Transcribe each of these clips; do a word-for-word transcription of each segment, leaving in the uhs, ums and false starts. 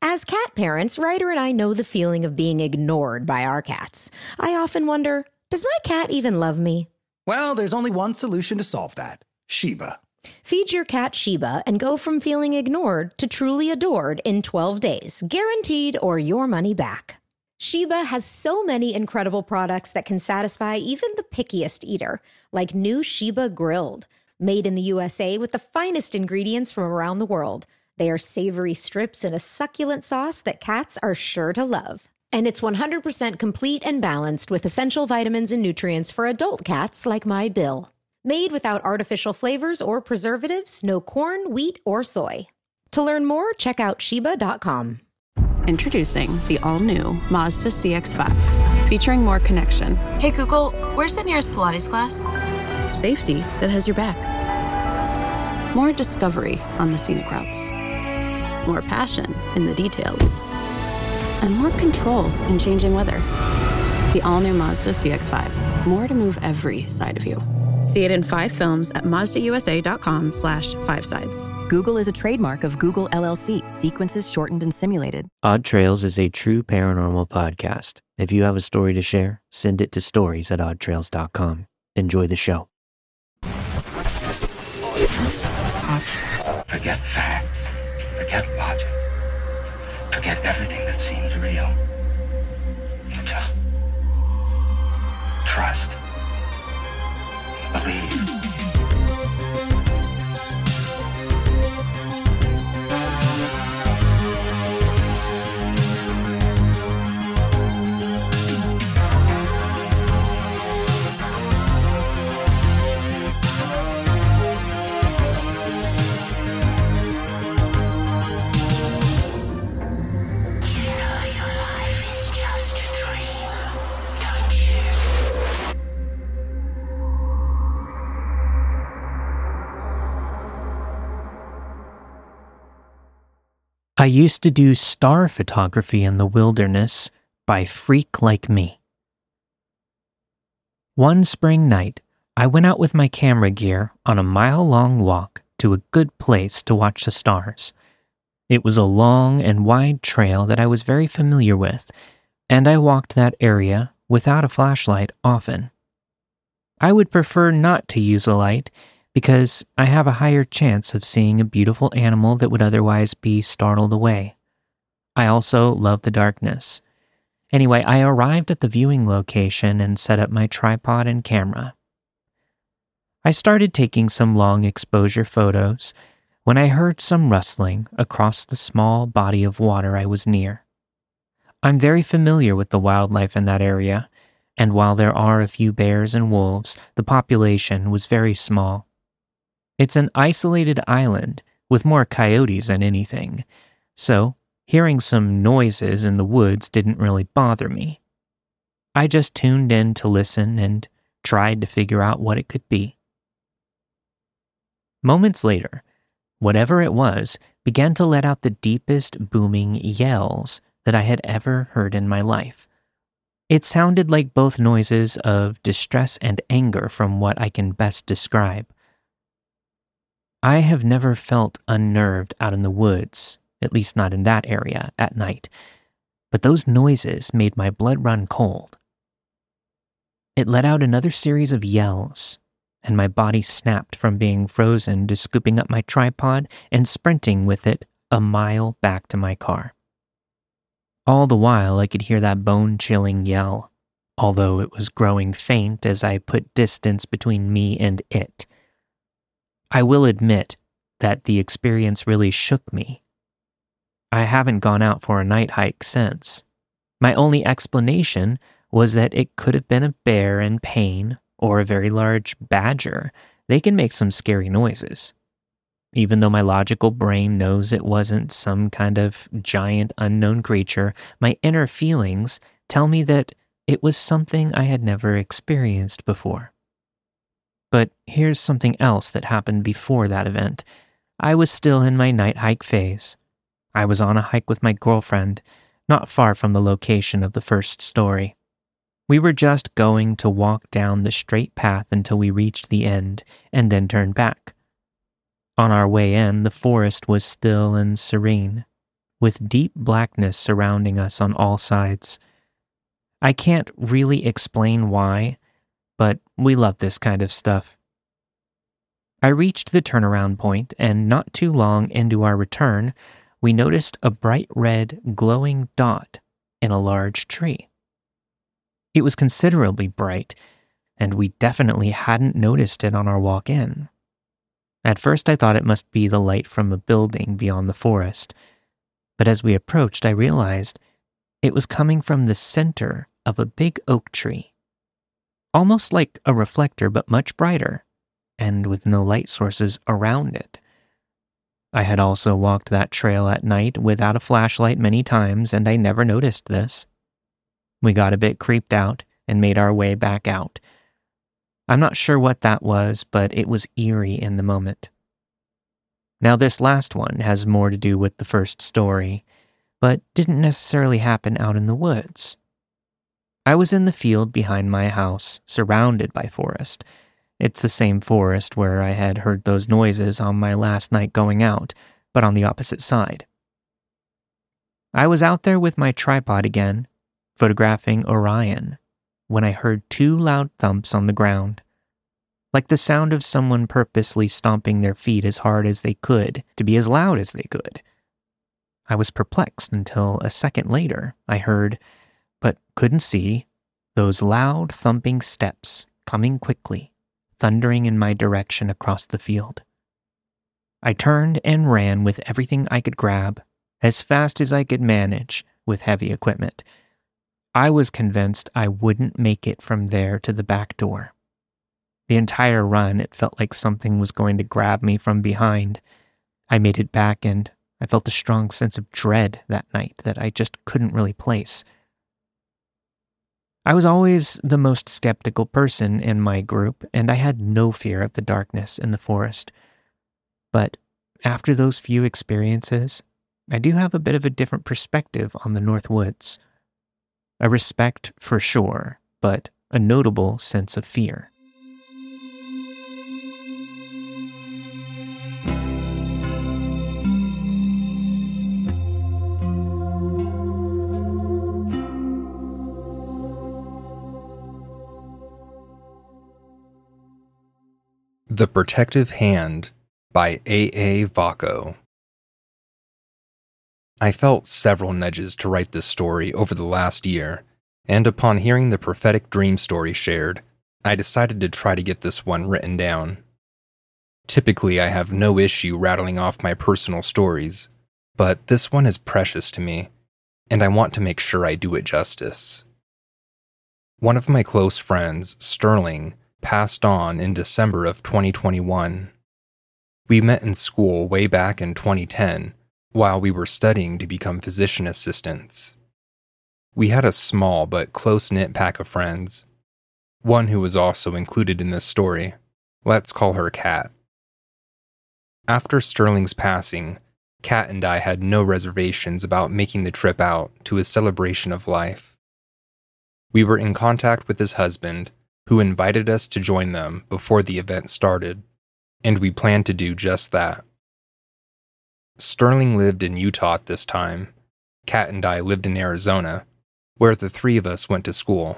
As cat parents, Ryder and I know the feeling of being ignored by our cats. I often wonder, does my cat even love me? Well, there's only one solution to solve that. Sheba. Feed your cat Sheba and go from feeling ignored to truly adored in twelve days, guaranteed or your money back. Sheba has so many incredible products that can satisfy even the pickiest eater, like new Sheba Grilled, made in the U S A with the finest ingredients from around the world. They are savory strips in a succulent sauce that cats are sure to love. And it's one hundred percent complete and balanced with essential vitamins and nutrients for adult cats like my Bill. Made without artificial flavors or preservatives, no corn, wheat, or soy. To learn more, check out Sheba dot com. Introducing the all-new Mazda C X five, featuring more connection. Hey Google, where's the nearest Pilates class? Safety that has your back. More discovery on the scenic routes. More passion in the details. And more control in changing weather. The all-new Mazda C X five. More to move every side of you. See it in five films at MazdaUSA.com slash five sides. Google is a trademark of Google L L C. Sequences shortened and simulated. Odd Trails is a true paranormal podcast. If you have a story to share, send it to stories at odd trails dot com. Enjoy the show. Forget facts. Forget logic. Forget everything that seems real. Just trust. Believe. I used to do star photography in the wilderness by Freak Like Me. One spring night, I went out with my camera gear on a mile-long walk to a good place to watch the stars. It was a long and wide trail that I was very familiar with, and I walked that area without a flashlight often. I would prefer not to use a light because I have a higher chance of seeing a beautiful animal that would otherwise be startled away. I also love the darkness. Anyway, I arrived at the viewing location and set up my tripod and camera. I started taking some long exposure photos when I heard some rustling across the small body of water I was near. I'm very familiar with the wildlife in that area, and while there are a few bears and wolves, the population was very small. It's an isolated island with more coyotes than anything, so hearing some noises in the woods didn't really bother me. I just tuned in to listen and tried to figure out what it could be. Moments later, whatever it was began to let out the deepest booming yells that I had ever heard in my life. It sounded like both noises of distress and anger from what I can best describe. I have never felt unnerved out in the woods, at least not in that area, at night, but those noises made my blood run cold. It let out another series of yells, and my body snapped from being frozen to scooping up my tripod and sprinting with it a mile back to my car. All the while, I could hear that bone-chilling yell, although it was growing faint as I put distance between me and it. I will admit that the experience really shook me. I haven't gone out for a night hike since. My only explanation was that it could have been a bear in pain or a very large badger. They can make some scary noises. Even though my logical brain knows it wasn't some kind of giant unknown creature, my inner feelings tell me that it was something I had never experienced before. But here's something else that happened before that event. I was still in my night hike phase. I was on a hike with my girlfriend, not far from the location of the first story. We were just going to walk down the straight path until we reached the end and then turn back. On our way in, the forest was still and serene. with deep blackness surrounding us on all sides. I can't really explain why, but we love this kind of stuff. I reached the turnaround point, and not too long into our return, we noticed a bright red, glowing dot in a large tree. It was considerably bright, and we definitely hadn't noticed it on our walk in. At first I thought it must be the light from a building beyond the forest, but as we approached I realized it was coming from the center of a big oak tree, almost like a reflector but much brighter, and with no light sources around it. I had also walked that trail at night without a flashlight many times, and I never noticed this. We got a bit creeped out and made our way back out. I'm not sure what that was, but it was eerie in the moment. Now, this last one has more to do with the first story, but didn't necessarily happen out in the woods. I was in the field behind my house, surrounded by forest. It's the same forest where I had heard those noises on my last night going out, but on the opposite side. I was out there with my tripod again, photographing Orion, when I heard two loud thumps on the ground, like the sound of someone purposely stomping their feet as hard as they could to be as loud as they could. I was perplexed until a second later I heard, but couldn't see, those loud thumping steps coming quickly, thundering in my direction across the field. I turned and ran with everything I could grab, as fast as I could manage with heavy equipment. I was convinced I wouldn't make it from there to the back door. The entire run, it felt like something was going to grab me from behind. I made it back, and I felt a strong sense of dread that night that I just couldn't really place. I was always the most skeptical person in my group, and I had no fear of the darkness in the forest. But after those few experiences, I do have a bit of a different perspective on the North Woods. A respect for sure, but a notable sense of fear. The Protective Hand by A A. Vacco. I felt several nudges to write this story over the last year, and upon hearing the prophetic dream story shared, I decided to try to get this one written down. Typically, I have no issue rattling off my personal stories, but this one is precious to me, and I want to make sure I do it justice. One of my close friends, Sterling, passed on in December of twenty twenty-one. We met in school way back in twenty ten, while we were studying to become physician assistants. We had a small but close-knit pack of friends. One who was also included in this story. Let's call her Kat. After Sterling's passing, Kat and I had no reservations about making the trip out to his celebration of life. We were in contact with his husband, who invited us to join them before the event started, and we planned to do just that. Sterling lived in Utah at this time. Kat and I lived in Arizona, where the three of us went to school.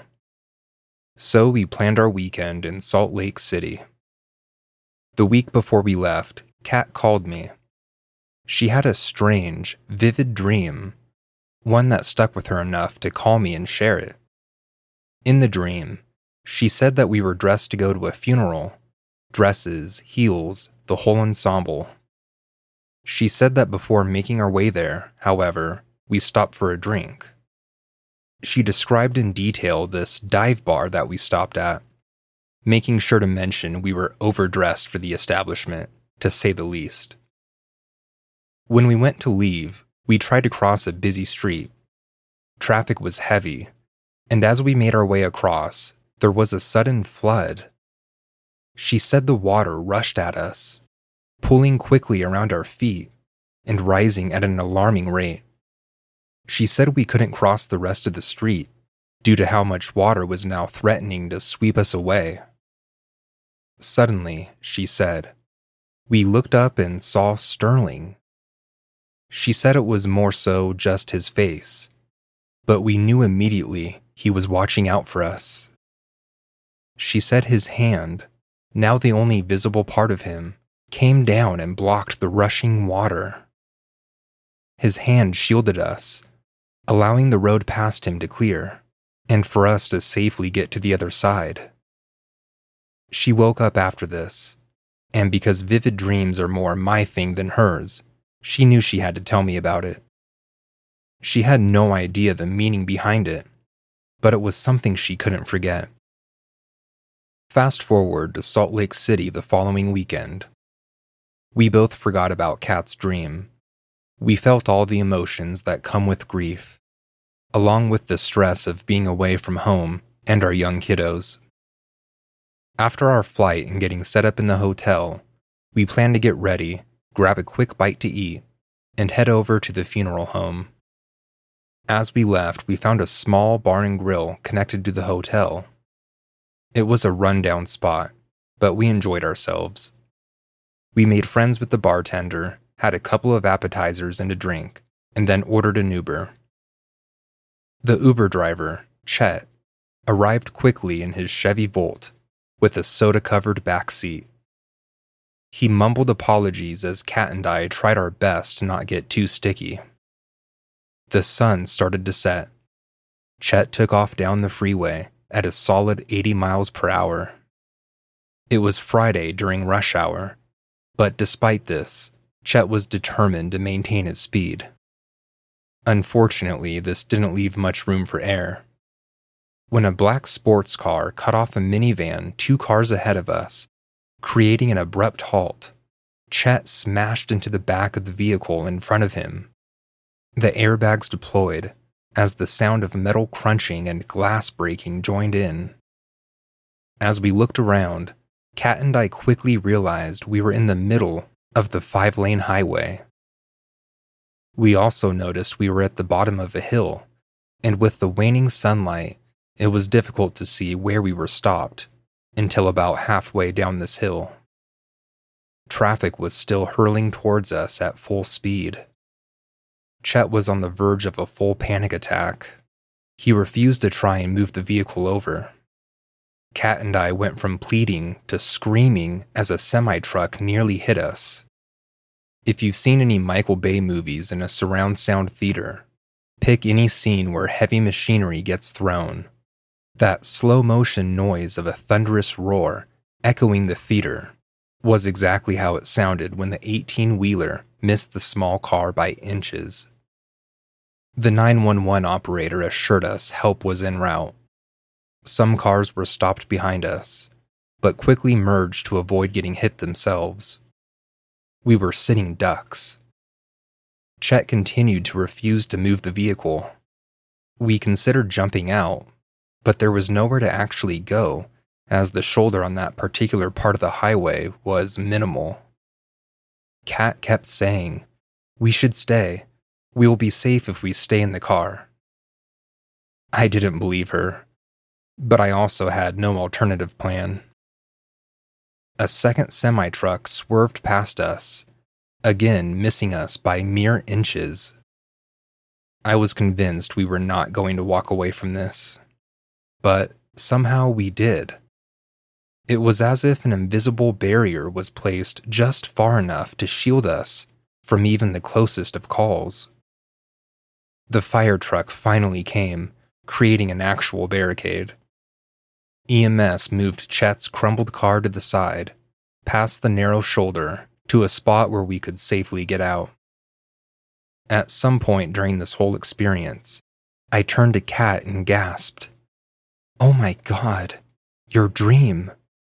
So we planned our weekend in Salt Lake City. The week before we left, Kat called me. She had a strange, vivid dream, one that stuck with her enough to call me and share it. In the dream, she said that we were dressed to go to a funeral, dresses, heels, the whole ensemble. She said that before making our way there, however, we stopped for a drink. She described in detail this dive bar that we stopped at, making sure to mention we were overdressed for the establishment, to say the least. When we went to leave, we tried to cross a busy street. Traffic was heavy, and as we made our way across, there was a sudden flood. She said the water rushed at us, pulling quickly around our feet and rising at an alarming rate. She said we couldn't cross the rest of the street due to how much water was now threatening to sweep us away. Suddenly, she said, we looked up and saw Sterling. She said it was more so just his face, but we knew immediately he was watching out for us. She said his hand, now the only visible part of him, came down and blocked the rushing water. His hand shielded us, allowing the road past him to clear, and for us to safely get to the other side. She woke up after this, and because vivid dreams are more my thing than hers, she knew she had to tell me about it. She had no idea the meaning behind it, but it was something she couldn't forget. Fast forward to Salt Lake City the following weekend. We both forgot about Kat's dream. We felt all the emotions that come with grief, along with the stress of being away from home and our young kiddos. After our flight and getting set up in the hotel, we planned to get ready, grab a quick bite to eat, and head over to the funeral home. As we left, we found a small bar and grill connected to the hotel. It was a rundown spot, but we enjoyed ourselves. We made friends with the bartender, had a couple of appetizers and a drink, and then ordered an Uber. The Uber driver, Chet, arrived quickly in his Chevy Volt with a soda-covered back seat. He mumbled apologies as Kat and I tried our best to not get too sticky. The sun started to set. Chet took off down the freeway at a solid eighty miles per hour. It was Friday during rush hour, but despite this, Chet was determined to maintain his speed. Unfortunately, this didn't leave much room for error. When a black sports car cut off a minivan two cars ahead of us, creating an abrupt halt, Chet smashed into the back of the vehicle in front of him. The airbags deployed as the sound of metal crunching and glass breaking joined in. As we looked around, Kat and I quickly realized we were in the middle of the five-lane highway. We also noticed we were at the bottom of a hill, and with the waning sunlight, it was difficult to see where we were stopped until about halfway down this hill. Traffic was still hurling towards us at full speed. Chet was on the verge of a full panic attack. He refused to try and move the vehicle over. Kat and I went from pleading to screaming as a semi-truck nearly hit us. If you've seen any Michael Bay movies in a surround sound theater, pick any scene where heavy machinery gets thrown. That slow-motion noise of a thunderous roar echoing the theater was exactly how it sounded when the eighteen-wheeler missed the small car by inches. The nine one one operator assured us help was en route. Some cars were stopped behind us, but quickly merged to avoid getting hit themselves. We were sitting ducks. Chet continued to refuse to move the vehicle. We considered jumping out, but there was nowhere to actually go, as the shoulder on that particular part of the highway was minimal. Kat kept saying, "We should stay. We will be safe if we stay in the car." I didn't believe her, but I also had no alternative plan. A second semi-truck swerved past us, again missing us by mere inches. I was convinced we were not going to walk away from this, but somehow we did. It was as if an invisible barrier was placed just far enough to shield us from even the closest of calls. The fire truck finally came, creating an actual barricade. E M S moved Chet's crumbled car to the side, past the narrow shoulder, to a spot where we could safely get out. At some point during this whole experience, I turned to Kat and gasped, "Oh my God, your dream."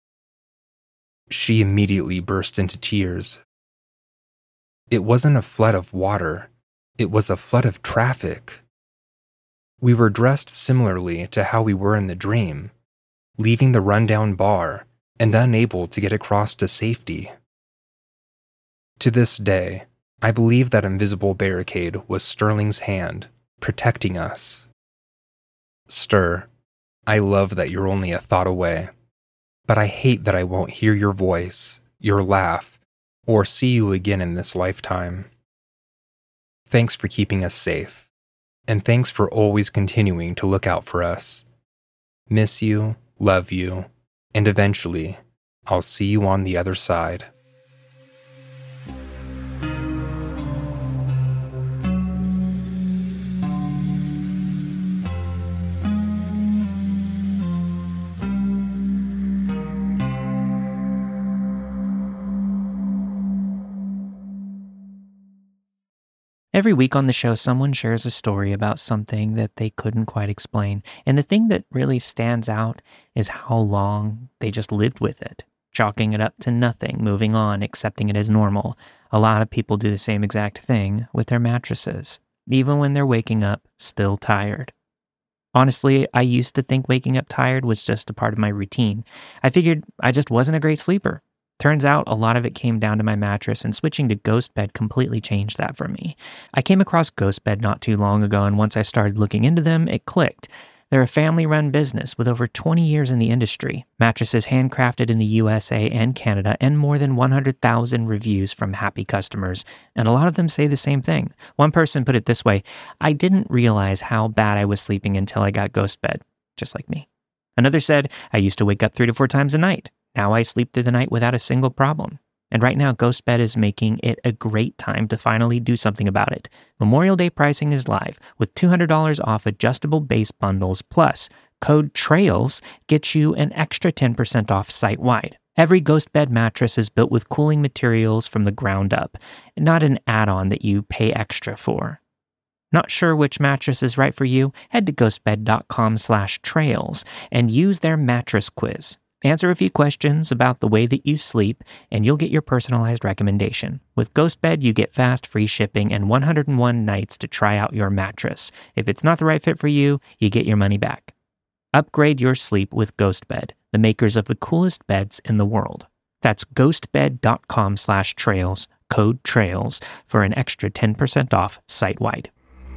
She immediately burst into tears. It wasn't a flood of water, it was a flood of traffic. We were dressed similarly to how we were in the dream, leaving the rundown bar and unable to get across to safety. To this day, I believe that invisible barricade was Sterling's hand, protecting us. Ster, I love that you're only a thought away, but I hate that I won't hear your voice, your laugh, or see you again in this lifetime. Thanks for keeping us safe. And thanks for always continuing to look out for us. Miss you, love you, and eventually, I'll see you on the other side. Every week on the show, someone shares a story about something that they couldn't quite explain. And the thing that really stands out is how long they just lived with it, chalking it up to nothing, moving on, accepting it as normal. A lot of people do the same exact thing with their mattresses, even when they're waking up still tired. Honestly, I used to think waking up tired was just a part of my routine. I figured I just wasn't a great sleeper. Turns out a lot of it came down to my mattress, and switching to GhostBed completely changed that for me. I came across GhostBed not too long ago, and once I started looking into them, it clicked. They're a family-run business with over twenty years in the industry, mattresses handcrafted in the U S A and Canada, and more than one hundred thousand reviews from happy customers, and a lot of them say the same thing. One person put it this way: I didn't realize how bad I was sleeping until I got GhostBed, just like me. Another said, I used to wake up three to four times a night. Now I sleep through the night without a single problem. And right now, GhostBed is making it a great time to finally do something about it. Memorial Day pricing is live with two hundred dollars off adjustable base bundles, plus code TRAILS gets you an extra ten percent off site-wide. Every GhostBed mattress is built with cooling materials from the ground up, not an add-on that you pay extra for. Not sure which mattress is right for you? Head to ghostbed.com slash trails and use their mattress quiz. Answer a few questions about the way that you sleep, and you'll get your personalized recommendation. With GhostBed, you get fast, free shipping and one hundred one nights to try out your mattress. If it's not the right fit for you, you get your money back. Upgrade your sleep with GhostBed, the makers of the coolest beds in the world. That's ghostbed.com slash trails, code TRAILS, for an extra ten percent off site-wide.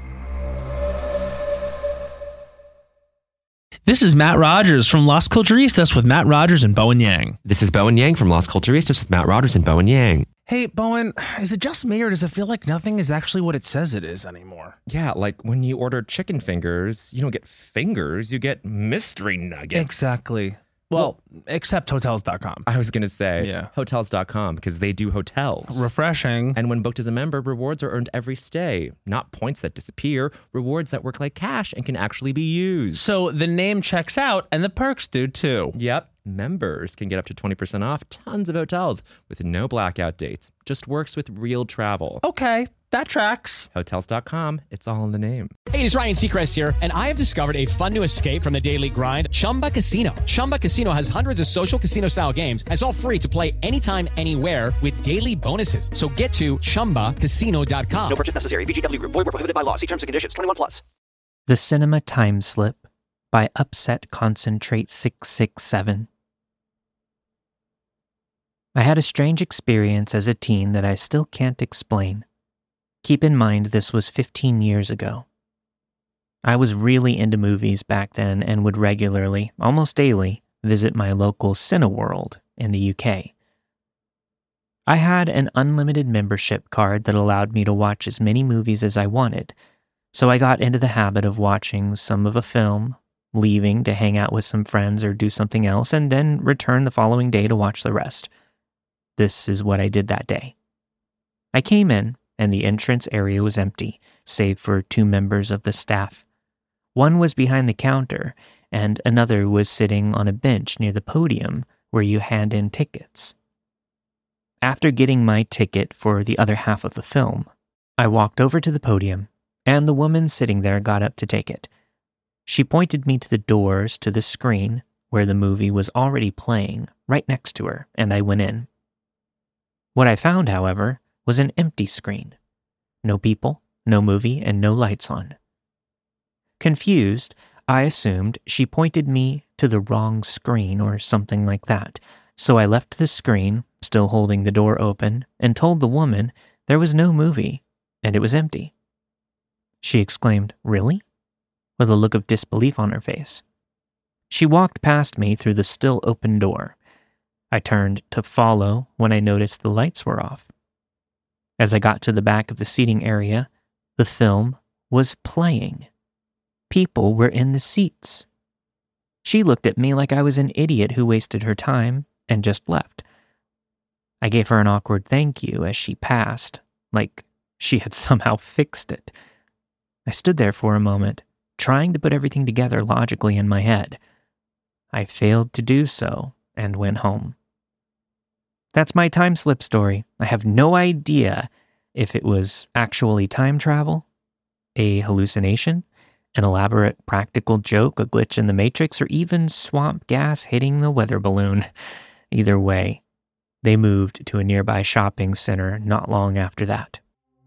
This is Matt Rogers from Las Culturistas with Matt Rogers and Bowen Yang. This is Bowen Yang from Las Culturistas with Matt Rogers and Bowen Yang. Hey, Bowen, is it just me or does it feel like nothing is actually what it says it is anymore? Yeah, like when you order chicken fingers, you don't get fingers, you get mystery nuggets. Exactly. Well, well except hotels dot com. I was going to say yeah. hotels dot com because they do hotels. Refreshing. And when booked as a member, rewards are earned every stay. Not points that disappear, rewards that work like cash and can actually be used. So the name checks out and the perks do too. Yep. Members can get up to twenty percent off tons of hotels with no blackout dates. Just works with real travel. Okay, that tracks. hotels dot com. It's all in the name. Hey, it's Ryan Seacrest here, and I have discovered a fun new escape from the daily grind, Chumba Casino. Chumba Casino has hundreds of social casino-style games, and it's all free to play anytime, anywhere with daily bonuses. So get to chumba casino dot com. No purchase necessary. V G W Group. Void where prohibited by law. See terms and conditions. twenty-one plus. The Cinema Time Slip by Upset Concentrate six six seven. I had a strange experience as a teen that I still can't explain. Keep in mind this was fifteen years ago. I was really into movies back then and would regularly, almost daily, visit my local Cineworld in the U K. I had an unlimited membership card that allowed me to watch as many movies as I wanted, so I got into the habit of watching some of a film, leaving to hang out with some friends or do something else, and then return the following day to watch the rest. This is what I did that day. I came in, and the entrance area was empty, save for two members of the staff. One was behind the counter, and another was sitting on a bench near the podium where you hand in tickets. After getting my ticket for the other half of the film, I walked over to the podium, and the woman sitting there got up to take it. She pointed me to the doors to the screen where the movie was already playing right next to her, and I went in. What I found, however, was an empty screen. No people, no movie, and no lights on. Confused, I assumed she pointed me to the wrong screen or something like that, so I left the screen, still holding the door open, and told the woman there was no movie, and it was empty. She exclaimed, "Really?" with a look of disbelief on her face. She walked past me through the still open door. I turned to follow when I noticed the lights were off. As I got to the back of the seating area, The film was playing. People were in the seats. She looked at me like I was an idiot who wasted her time and just left. I gave her an awkward thank you as she passed, like she had somehow fixed it. I stood there for a moment, trying to put everything together logically in my head. I failed to do so and went home. That's my time slip story. I have no idea if it was actually time travel, a hallucination, an elaborate practical joke, a glitch in the Matrix, or even swamp gas hitting the weather balloon. Either way, they moved to a nearby shopping center not long after that.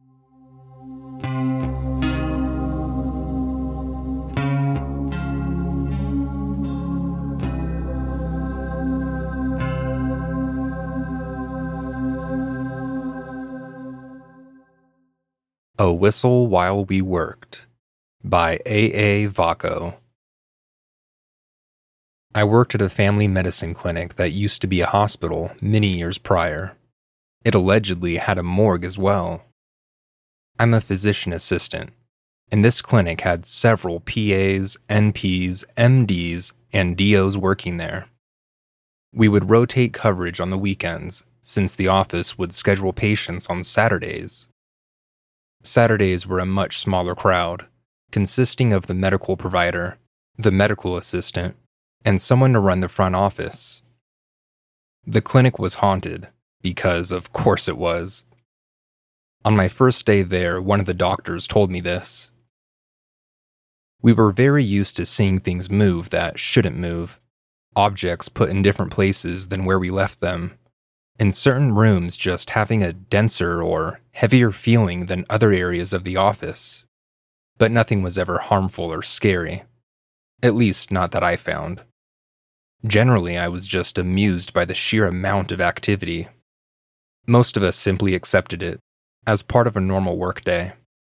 A Whistle While We Worked by A A Vaco. I worked at a family medicine clinic that used to be a hospital many years prior. It allegedly had a morgue as well. I'm a physician assistant, and this clinic had several P As, N Ps, M Ds, and D Os working there. We would rotate coverage on the weekends, since the office would schedule patients on Saturdays. Saturdays were a much smaller crowd, consisting of the medical provider, the medical assistant, and someone to run the front office. The clinic was haunted, because of course it was. On my first day there, one of the doctors told me this. We were very used to seeing things move that shouldn't move, objects put in different places than where we left them, in certain rooms just having a denser or heavier feeling than other areas of the office. But nothing was ever harmful or scary. At least not that I found. Generally, I was just amused by the sheer amount of activity. Most of us simply accepted it, as part of a normal workday.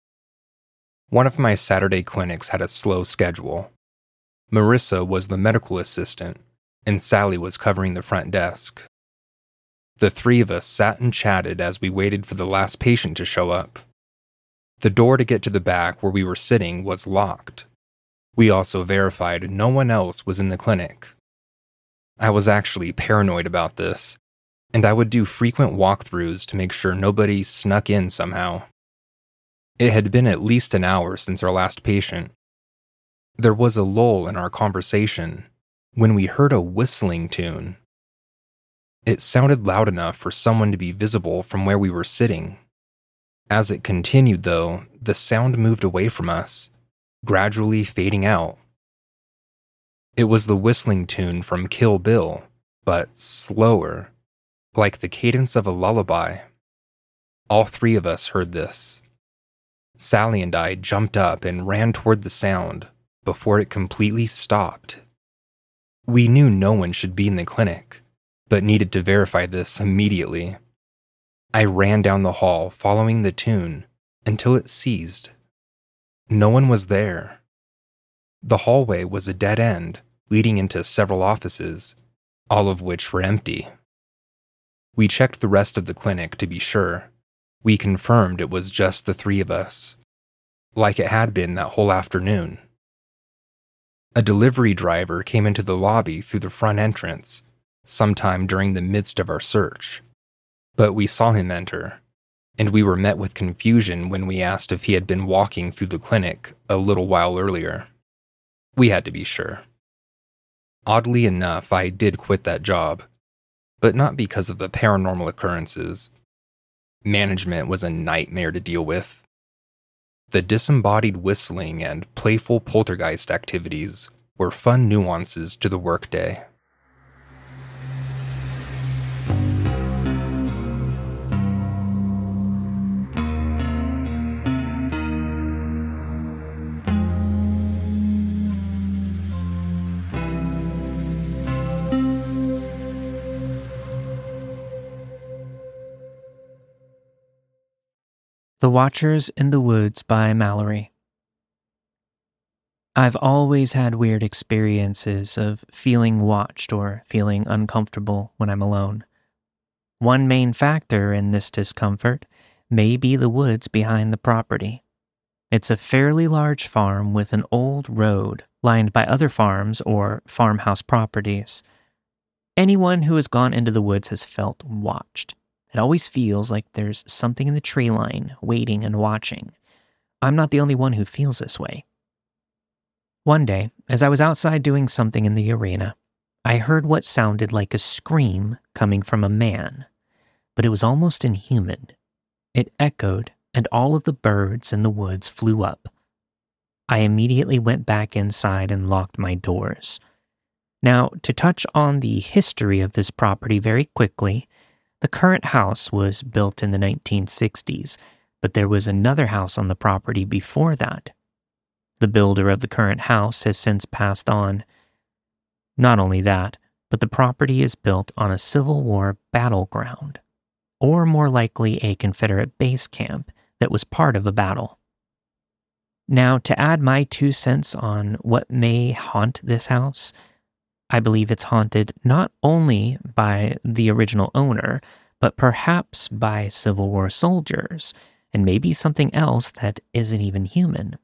One of my Saturday clinics had a slow schedule. Marissa was the medical assistant, and Sally was covering the front desk. The three of us sat and chatted as we waited for the last patient to show up. The door to get to the back where we were sitting was locked. We also verified no one else was in the clinic. I was actually paranoid about this, and I would do frequent walkthroughs to make sure nobody snuck in somehow. It had been at least an hour since our last patient. There was a lull in our conversation when we heard a whistling tune. It sounded loud enough for someone to be visible from where we were sitting. As it continued, though, the sound moved away from us, gradually fading out. It was the whistling tune from Kill Bill, but slower, like the cadence of a lullaby. All three of us heard this. Sally and I jumped up and ran toward the sound before it completely stopped. We knew no one should be in the clinic, but needed to verify this immediately. I ran down the hall following the tune until it ceased. No one was there. The hallway was a dead end leading into several offices, all of which were empty. We checked the rest of the clinic to be sure. We confirmed it was just the three of us, like it had been that whole afternoon. A delivery driver came into the lobby through the front entrance sometime during the midst of our search. But we saw him enter, and we were met with confusion when we asked if he had been walking through the clinic a little while earlier. We had to be sure. Oddly enough, I did quit that job, but not because of the paranormal occurrences. Management was a nightmare to deal with. The disembodied whistling and playful poltergeist activities were fun nuances to the workday. The Watchers in the Woods by Mallory. I've always had weird experiences of feeling watched or feeling uncomfortable when I'm alone. One main factor in this discomfort may be the woods behind the property. It's a fairly large farm with an old road lined by other farms or farmhouse properties. Anyone who has gone into the woods has felt watched. It always feels like there's something in the tree line waiting and watching. I'm not the only one who feels this way. One day, as I was outside doing something in the arena, I heard what sounded like a scream coming from a man, but it was almost inhuman. It echoed, and all of the birds in the woods flew up. I immediately went back inside and locked my doors. Now, to touch on the history of this property very quickly, the current house was built in the nineteen sixties, but there was another house on the property before that. The builder of the current house has since passed on. Not only that, but the property is built on a Civil War battleground, or more likely a Confederate base camp that was part of a battle. Now, to add my two cents on what may haunt this house, I believe it's haunted not only by the original owner, but perhaps by Civil War soldiers, and maybe something else that isn't even human.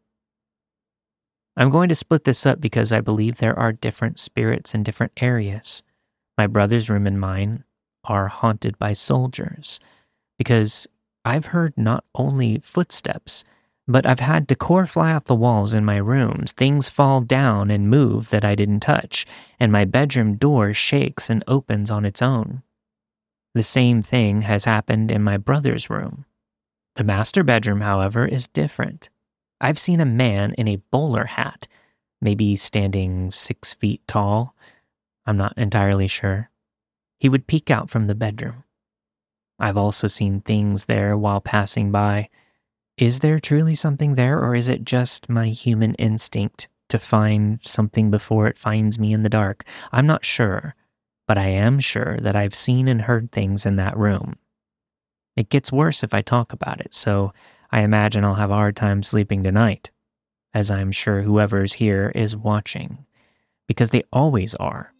I'm going to split this up because I believe there are different spirits in different areas. My brother's room and mine are haunted by soldiers, because I've heard not only footsteps, but I've had decor fly off the walls in my rooms, things fall down and move that I didn't touch, and my bedroom door shakes and opens on its own. The same thing has happened in my brother's room. The master bedroom, however, is different. I've seen a man in a bowler hat, maybe standing six feet tall. I'm not entirely sure. He would peek out from the bedroom. I've also seen things there while passing by. Is there truly something there, or is it just my human instinct to find something before it finds me in the dark? I'm not sure, but I am sure that I've seen and heard things in that room. It gets worse if I talk about it, so I imagine I'll have a hard time sleeping tonight, as I'm sure whoever's here is watching, because they always are.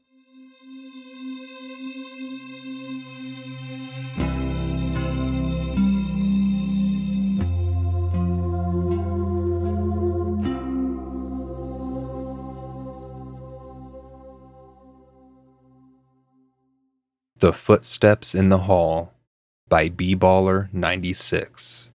The Footsteps in the Hall by B-Baller ninety-six.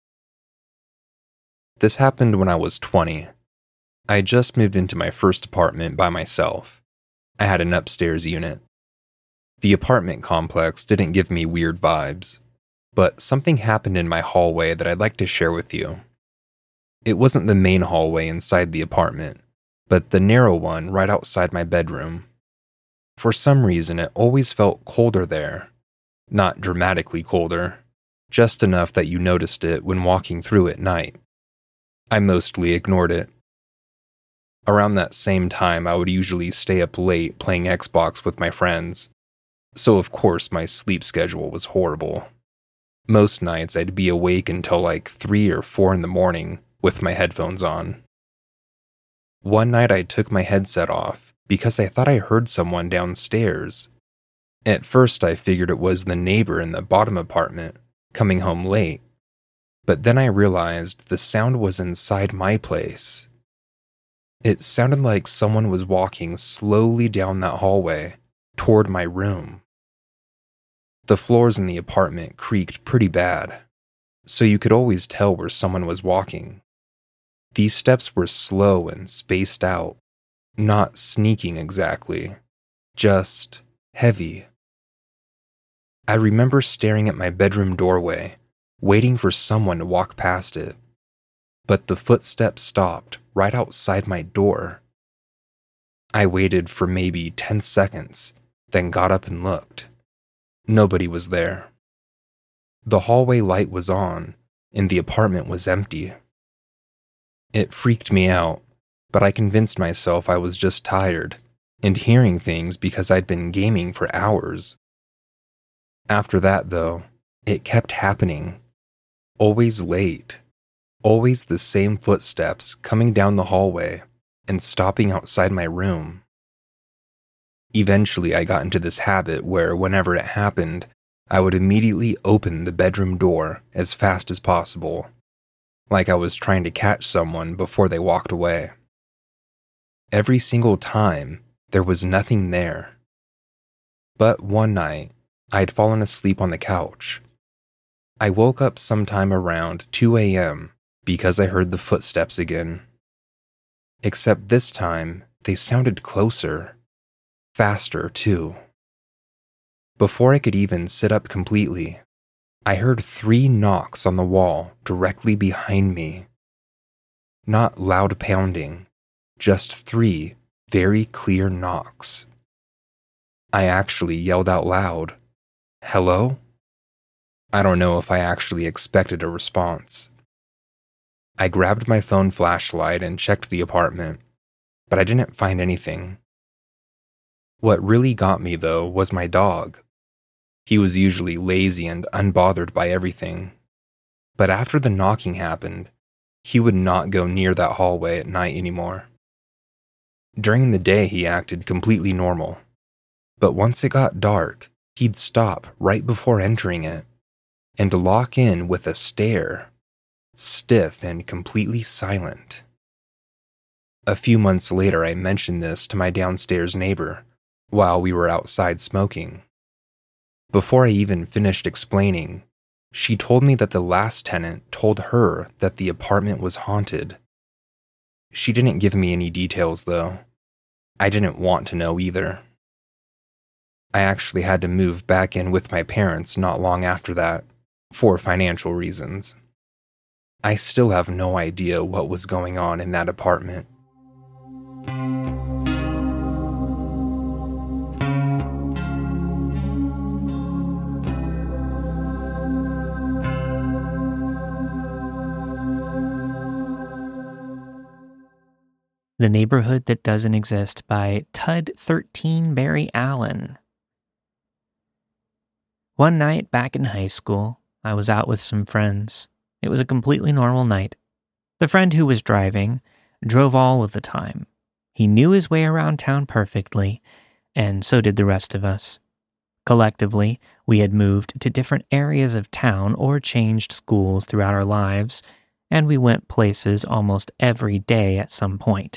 This happened when I was twenty. I had just moved into my first apartment by myself. I had an upstairs unit. The apartment complex didn't give me weird vibes, but something happened in my hallway that I'd like to share with you. It wasn't the main hallway inside the apartment, but the narrow one right outside my bedroom. For some reason, it always felt colder there. Not dramatically colder, just enough that you noticed it when walking through at night. I mostly ignored it. Around that same time, I would usually stay up late playing Xbox with my friends, so of course my sleep schedule was horrible. Most nights I'd be awake until like three or four in the morning with my headphones on. One night I took my headset off because I thought I heard someone downstairs. At first I figured it was the neighbor in the bottom apartment, coming home late. But then I realized the sound was inside my place. It sounded like someone was walking slowly down that hallway, toward my room. The floors in the apartment creaked pretty bad, so you could always tell where someone was walking. These steps were slow and spaced out. Not sneaking exactly, just heavy. I remember staring at my bedroom doorway, waiting for someone to walk past it, but the footsteps stopped right outside my door. I waited for maybe ten seconds, then got up and looked. Nobody was there. The hallway light was on, and the apartment was empty. It freaked me out, but I convinced myself I was just tired and hearing things because I'd been gaming for hours. After that, though, it kept happening. Always late. Always the same footsteps coming down the hallway and stopping outside my room. Eventually, I got into this habit where whenever it happened, I would immediately open the bedroom door as fast as possible. like I was trying to catch someone before they walked away. Every single time, there was nothing there. But one night, I had fallen asleep on the couch. I woke up sometime around two a.m. because I heard the footsteps again. Except this time, they sounded closer. Faster, too. Before I could even sit up completely, I heard three knocks on the wall directly behind me. Not loud pounding, just three very clear knocks. I actually yelled out loud, "Hello?" I don't know if I actually expected a response. I grabbed my phone flashlight and checked the apartment, but I didn't find anything. What really got me, though, was my dog. He was usually lazy and unbothered by everything, but after the knocking happened, he would not go near that hallway at night anymore. During the day, he acted completely normal, but once it got dark, he'd stop right before entering it and lock in with a stare, stiff and completely silent. A few months later, I mentioned this to my downstairs neighbor while we were outside smoking. Before I even finished explaining, she told me that the last tenant told her that the apartment was haunted. She didn't give me any details, though. I didn't want to know either. I actually had to move back in with my parents not long after that, for financial reasons. I still have no idea what was going on in that apartment. The Neighborhood That Doesn't Exist by Tud thirteen Barry Allen. One night back in high school, I was out with some friends. It was a completely normal night. The friend who was driving drove all of the time. He knew his way around town perfectly, and so did the rest of us. Collectively, we had moved to different areas of town or changed schools throughout our lives, and we went places almost every day at some point.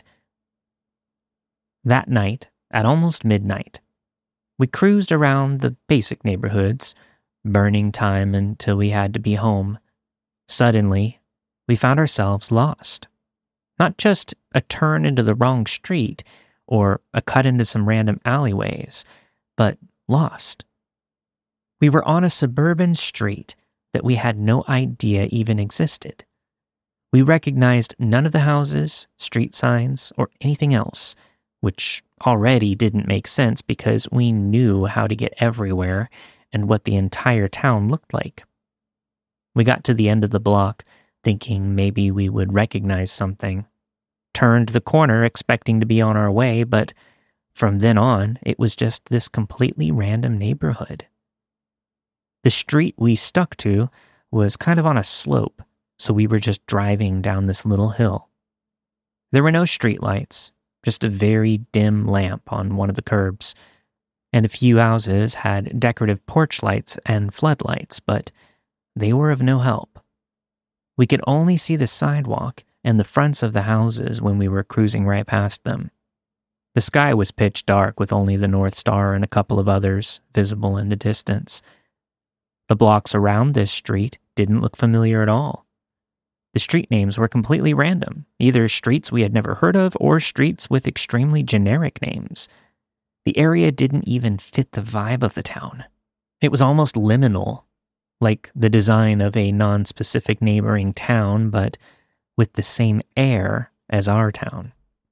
That night, at almost midnight, we cruised around the basic neighborhoods, burning time until we had to be home. Suddenly, we found ourselves lost. Not just a turn into the wrong street or a cut into some random alleyways, but lost. We were on a suburban street that we had no idea even existed. We recognized none of the houses, street signs, or anything else, which already didn't make sense because we knew how to get everywhere and what the entire town looked like. We got to the end of the block, thinking maybe we would recognize something. Turned the corner expecting to be on our way, but from then on, it was just this completely random neighborhood. The street we stuck to was kind of on a slope, so we were just driving down this little hill. There were no streetlights, just a very dim lamp on one of the curbs, and a few houses had decorative porch lights and floodlights, but they were of no help. We could only see the sidewalk and the fronts of the houses when we were cruising right past them. The sky was pitch dark with only the North Star and a couple of others visible in the distance. The blocks around this street didn't look familiar at all. The street names were completely random, either streets we had never heard of or streets with extremely generic names. The area didn't even fit the vibe of the town. It was almost liminal, like the design of a non-specific neighboring town, but with the same air as our town.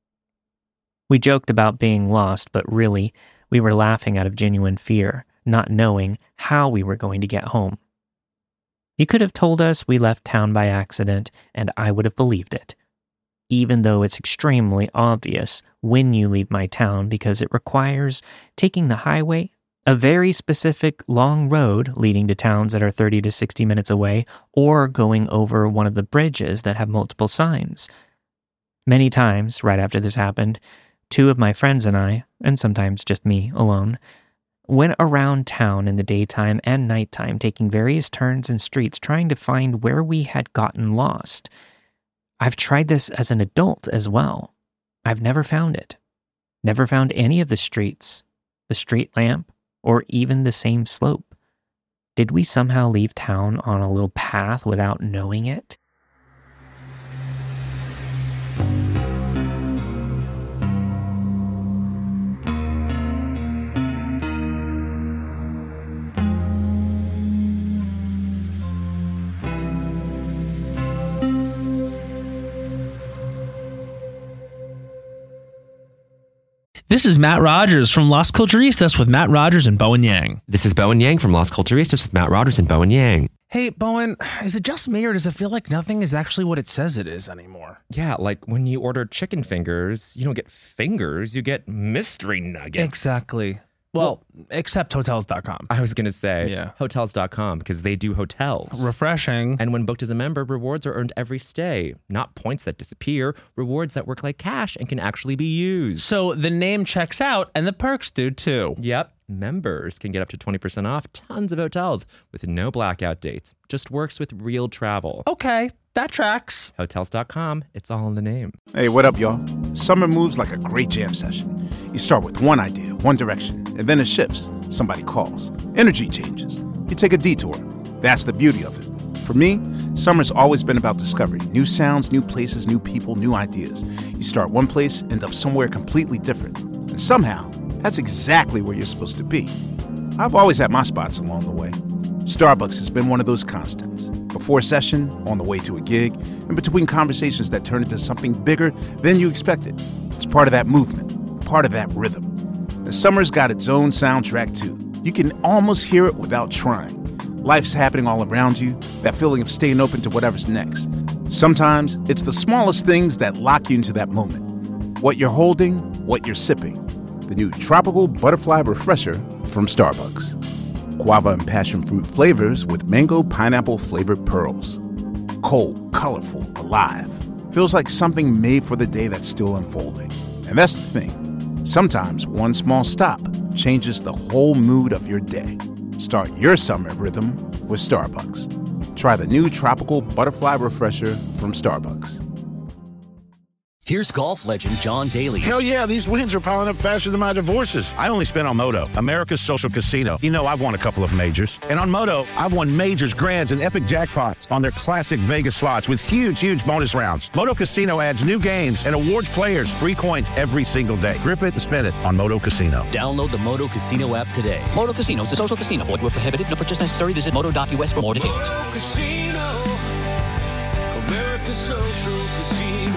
We joked about being lost, but really, we were laughing out of genuine fear, not knowing how we were going to get home. You could have told us we left town by accident, and I would have believed it, even though it's extremely obvious when you leave my town because it requires taking the highway, a very specific long road leading to towns that are thirty to sixty minutes away, or going over one of the bridges that have multiple signs. Many times, right after this happened, two of my friends and I, and sometimes just me alone, went around town in the daytime and nighttime, taking various turns and streets, trying to find where we had gotten lost, I've tried this as an adult as well. I've never found it. Never found any of the streets, the street lamp, or even the same slope. Did we somehow leave town on a little path without knowing it? This is Matt Rogers from Las Culturistas with Matt Rogers and Bowen Yang. This is Bowen Yang from Las Culturistas with Matt Rogers and Bowen Yang. Hey, Bowen, is it just me or does it feel like nothing is actually what it says it is anymore? Yeah, like when you order chicken fingers, you don't get fingers, you get mystery nuggets. Exactly. Well, well except hotels dot com. I was going to say yeah. hotels dot com because they do hotels. Refreshing. And when booked as a member, rewards are earned every stay. Not points that disappear, rewards that work like cash and can actually be used. So the name checks out and the perks do too. Yep. Members can get up to twenty percent off tons of hotels with no blackout dates. Just works with real travel. Okay, that tracks. hotels dot com. It's all in the name. Hey, what up, y'all? Summer moves like a great jam session. You start with one idea, one direction, and then it shifts. Somebody calls. Energy changes. You take a detour. That's the beauty of it. For me, summer's always been about discovery. New sounds, new places, new people, new ideas. You start one place, end up somewhere completely different. And somehow, that's exactly where you're supposed to be. I've always had my spots along the way. Starbucks has been one of those constants. Before a session, on the way to a gig, and between conversations that turn into something bigger than you expected. It's part of that movement, part of that rhythm. The summer's got its own soundtrack too. You can almost hear it without trying. Life's happening all around you, that feeling of staying open to whatever's next. Sometimes it's the smallest things that lock you into that moment. What you're holding, what you're sipping. The new Tropical Butterfly Refresher from Starbucks. Guava and passion fruit flavors with mango pineapple flavored pearls. Cold, colorful, alive. Feels like something made for the day that's still unfolding. And that's the thing. Sometimes one small stop changes the whole mood of your day. Start your summer rhythm with Starbucks. Try the new Tropical Butterfly Refresher from Starbucks. Here's golf legend John Daly. Hell yeah, these wins are piling up faster than my divorces. I only spent on Moto, America's social casino. You know I've won a couple of majors. And on Moto, I've won majors, grands, and epic jackpots on their classic Vegas slots with huge, huge bonus rounds. Moto Casino adds new games and awards players free coins every single day. Grip it and spin it on Moto Casino. Download the Moto Casino app today. Moto Casino is a social casino. Void where prohibited. No purchase necessary. Visit moto dot u s for more details. Moto Casino, America's social casino.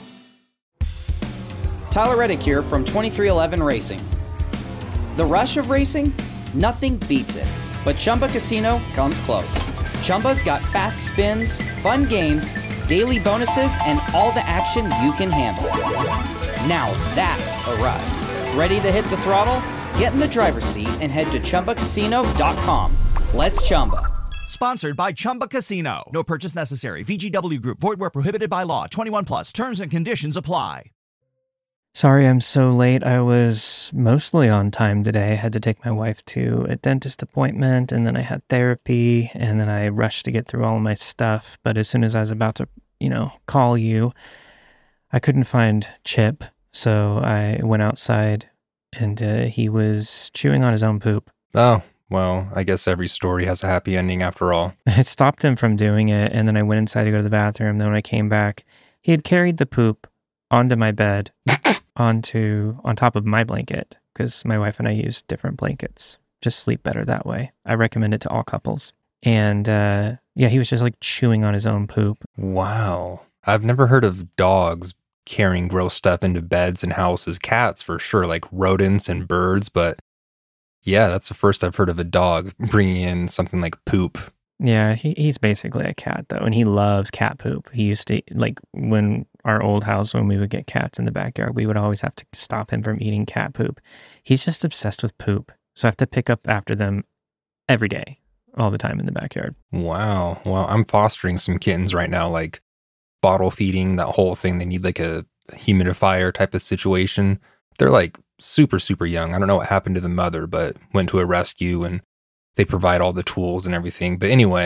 Tyler Reddick here from twenty-three eleven Racing. The rush of racing? Nothing beats it. But Chumba Casino comes close. Chumba's got fast spins, fun games, daily bonuses, and all the action you can handle. Now that's a ride. Ready to hit the throttle? Get in the driver's seat and head to chumba casino dot com. Let's Chumba. Sponsored by Chumba Casino. No purchase necessary. V G W Group. Void where prohibited by law. twenty-one plus. Terms and conditions apply. Sorry I'm so late. I was mostly on time today. I had to take my wife to a dentist appointment, and then I had therapy, and then I rushed to get through all of my stuff. But as soon as I was about to, you know, call you, I couldn't find Chip, so I went outside, and uh, he was chewing on his own poop. Oh, well, I guess every story has a happy ending after all. It stopped him from doing it, and then I went inside to go to the bathroom. Then when I came back, he had carried the poop onto my bed. onto on top of my blanket, because my wife and I use different blankets. Just sleep better that way. I recommend it to all couples. And uh, yeah, he was just like chewing on his own poop. Wow. I've never heard of dogs carrying gross stuff into beds and houses. Cats for sure, like rodents and birds. But yeah, that's the first I've heard of a dog bringing in something like poop. Yeah, he, he's basically a cat, though, and he loves cat poop. He used to, like, when our old house, when we would get cats in the backyard, we would always have to stop him from eating cat poop. He's just obsessed with poop, so I have to pick up after them every day, all the time in the backyard. Wow. Well, I'm fostering some kittens right now, like bottle feeding, that whole thing. They need, like, a humidifier type of situation. They're, like, super, super young. I don't know what happened to the mother, but went to a rescue, and they provide all the tools and everything. But anyway,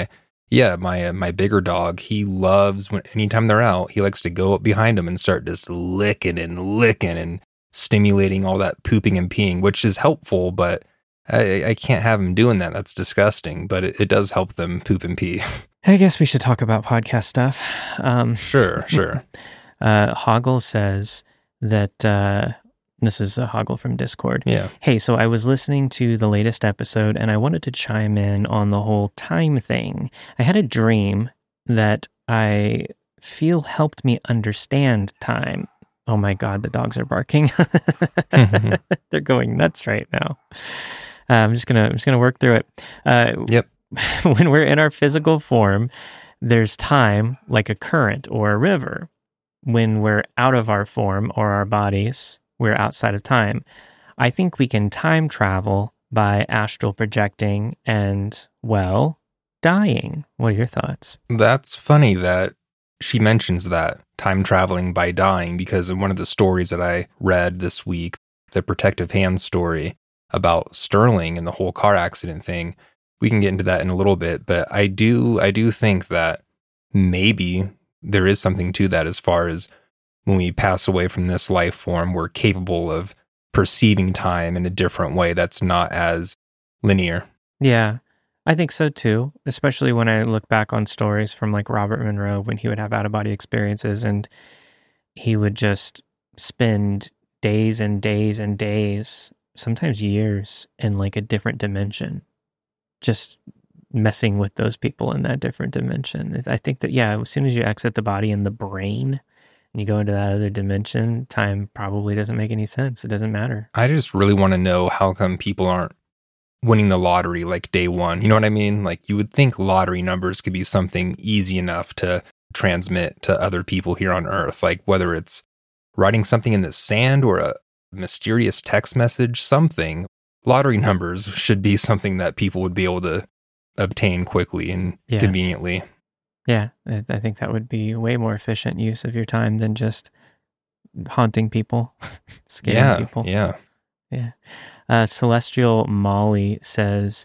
Yeah, my uh, my bigger dog, he loves when anytime they're out, he likes to go up behind them and start just licking and licking and stimulating all that pooping and peeing, which is helpful, but I, I can't have him doing that. That's disgusting, but it, it does help them poop and pee. I guess we should talk about podcast stuff. Um, sure, sure. uh, Hoggle says that, uh, this is a Hoggle from Discord. Yeah. Hey, so I was listening to the latest episode and I wanted to chime in on the whole time thing. I had a dream that I feel helped me understand time. Oh my God, the dogs are barking. mm-hmm. They're going nuts right now. Uh, I'm just gonna, I'm just gonna work through it. Uh, yep. When we're in our physical form, there's time like a current or a river. When we're out of our form or our bodies, we're outside of time. I think we can time travel by astral projecting and, well, dying. What are your thoughts? That's funny that she mentions that, time traveling by dying, because in one of the stories that I read this week, the Protective Hand story about Sterling and the whole car accident thing, we can get into that in a little bit, but I do I do think that maybe there is something to that as far as when we pass away from this life form, we're capable of perceiving time in a different way that's not as linear. Yeah, I think so too, especially when I look back on stories from like Robert Monroe when he would have out-of-body experiences and he would just spend days and days and days, sometimes years, in like a different dimension, just messing with those people in that different dimension. I think that, yeah, as soon as you exit the body and the brain, and you go into that other dimension, time probably doesn't make any sense. It doesn't matter. I just really want to know how come people aren't winning the lottery like day one. You know what I mean? Like, you would think lottery numbers could be something easy enough to transmit to other people here on Earth. Like, whether it's writing something in the sand or a mysterious text message, something. Lottery numbers should be something that people would be able to obtain quickly and yeah. conveniently. Yeah, I think that would be way more efficient use of your time than just haunting people, scaring yeah, people. Yeah, yeah. Uh, Celestial Molly says,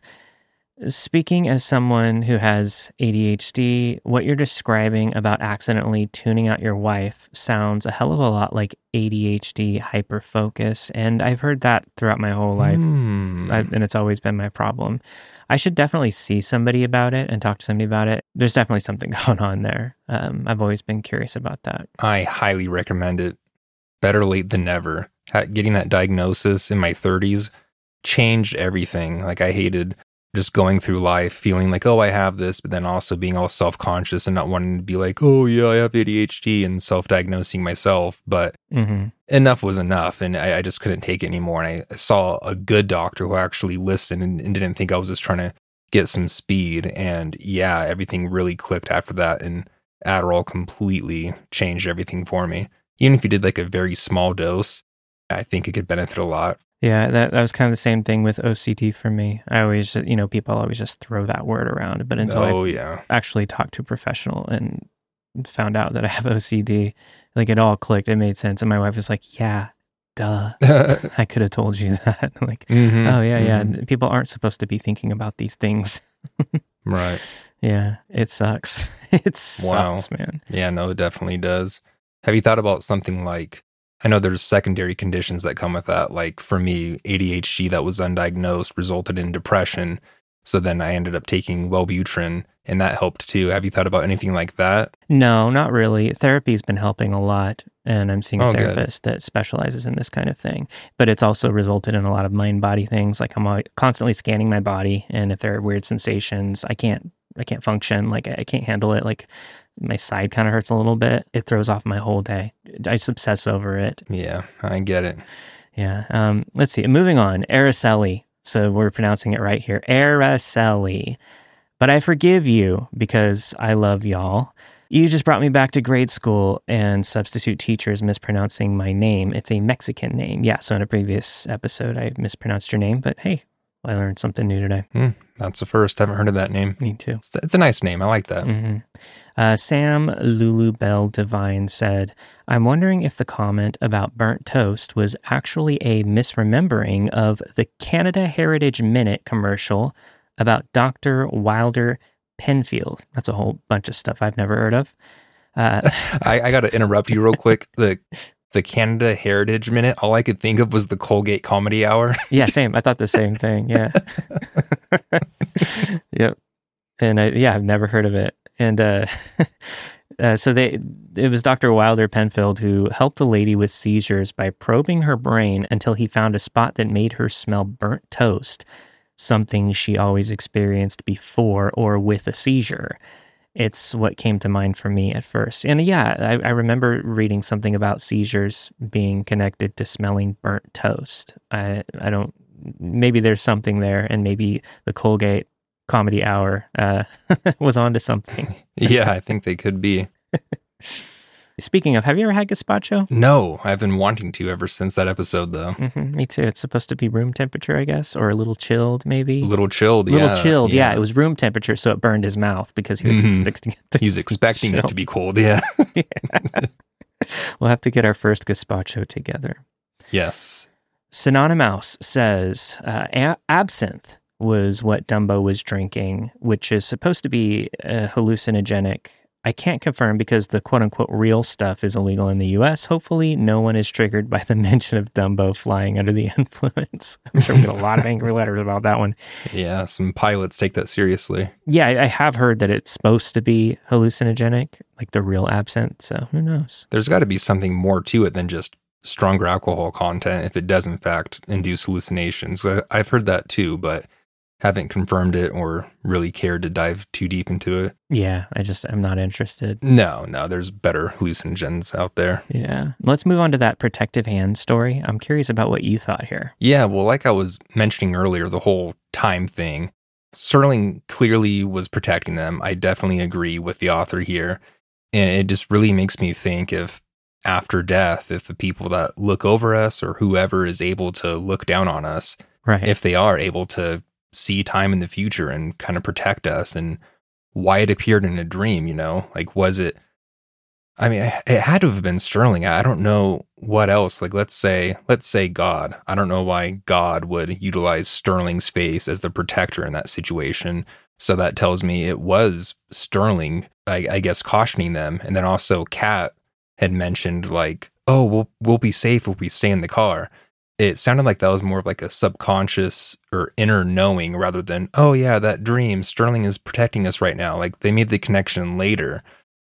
speaking as someone who has A D H D, what you're describing about accidentally tuning out your wife sounds a hell of a lot like A D H D hyperfocus, and I've heard that throughout my whole life, mm. I, and it's always been my problem. I should definitely see somebody about it and talk to somebody about it. There's definitely something going on there. Um, I've always been curious about that. I highly recommend it. Better late than never. Getting that diagnosis in my thirties changed everything. Like, I hated just going through life feeling like, oh, I have this, but then also being all self-conscious and not wanting to be like, oh, yeah, I have A D H D and self-diagnosing myself. But mm-hmm. enough was enough, and I, I just couldn't take it anymore. And I saw a good doctor who actually listened and, and didn't think I was just trying to get some speed. And yeah, everything really clicked after that, and Adderall completely changed everything for me. Even if you did like a very small dose, I think it could benefit a lot. Yeah, that, that was kind of the same thing with O C D for me. I always, you know, people always just throw that word around, but until oh, I yeah. actually talked to a professional and found out that I have O C D, like, it all clicked. It made sense. And my wife was like, yeah, duh. I could have told you that. Like, mm-hmm, oh, yeah, mm-hmm. yeah. People aren't supposed to be thinking about these things. Right. Yeah, it sucks. It sucks, wow. man. Yeah, no, it definitely does. Have you thought about something like, I know there's secondary conditions that come with that. Like, for me, A D H D that was undiagnosed resulted in depression. So then I ended up taking Wellbutrin, and that helped too. Have you thought about anything like that? No, not really. Therapy's been helping a lot, and I'm seeing a oh, therapist good. that specializes in this kind of thing. But it's also resulted in a lot of mind-body things. Like, I'm constantly scanning my body, and if there are weird sensations, I can't, I can't function. Like, I can't handle it. Like, my side kind of hurts a little bit. It throws off my whole day. I just obsess over it. Yeah, I get it. Yeah. Um, let's see. Moving on. Araceli. So we're pronouncing it right here. Araceli. But I forgive you because I love y'all. You just brought me back to grade school and substitute teachers mispronouncing my name. It's a Mexican name. Yeah, so in a previous episode, I mispronounced your name, but hey, I learned something new today. Mm, that's the first. Haven't heard of that name. Me too. It's, it's a nice name. I like that. Mm-hmm. Uh, Sam Lulu Bell Divine said, I'm wondering if the comment about burnt toast was actually a misremembering of the Canada Heritage Minute commercial about Doctor Wilder Penfield. That's a whole bunch of stuff I've never heard of. Uh, I, I got to interrupt you real quick. The the Canada Heritage Minute, all I could think of was the Colgate Comedy Hour. Yeah, same. I thought the same thing. Yeah. Yep. And I, yeah, I've never heard of it. And uh, uh, so they, it was Doctor Wilder Penfield who helped a lady with seizures by probing her brain until he found a spot that made her smell burnt toast, something she always experienced before or with a seizure. It's what came to mind for me at first. And yeah, I, I remember reading something about seizures being connected to smelling burnt toast. I, I don't, maybe there's something there, and maybe the Colgate Comedy Hour uh, was onto something. Yeah, I think they could be. Speaking of, have you ever had gazpacho? No, I've been wanting to ever since that episode, though. Mm-hmm, me too. It's supposed to be room temperature, I guess, or a little chilled, maybe. A little chilled, a little yeah. chilled, yeah. yeah. It was room temperature, so it burned his mouth because he was mm-hmm. expecting it to He was expecting it to be cold, yeah. Yeah. We'll have to get our first gazpacho together. Yes. Synonymouse says, uh, a- absinthe was what Dumbo was drinking, which is supposed to be uh, hallucinogenic. I can't confirm because the quote-unquote real stuff is illegal in the U S. Hopefully, no one is triggered by the mention of Dumbo flying under the influence. I'm sure we get a lot of angry letters about that one. Yeah, some pilots take that seriously. Yeah, I, I have heard that it's supposed to be hallucinogenic, like the real absinthe, so who knows? There's got to be something more to it than just stronger alcohol content if it does, in fact, induce hallucinations. I've heard that too, but haven't confirmed it or really cared to dive too deep into it. Yeah, I just, I'm not interested. No, no, there's better hallucinogens out there. Yeah. Let's move on to that protective hand story. I'm curious about what you thought here. Yeah, well, like I was mentioning earlier, the whole time thing, Sterling clearly was protecting them. I definitely agree with the author here. And it just really makes me think if after death, if the people that look over us or whoever is able to look down on us, right, if they are able to see time in the future and kind of protect us, and why it appeared in a dream, you know, like, was it, I mean, it had to have been Sterling. I don't know what else. Like, let's say, let's say God. I don't know why God would utilize Sterling's face as the protector in that situation. So that tells me it was Sterling, I, I guess, cautioning them. And then also Kat had mentioned like, oh, we'll, we'll be safe if we stay in the car. It sounded like that was more of like a subconscious or inner knowing rather than, oh yeah, that dream, Sterling is protecting us right now. Like they made the connection later.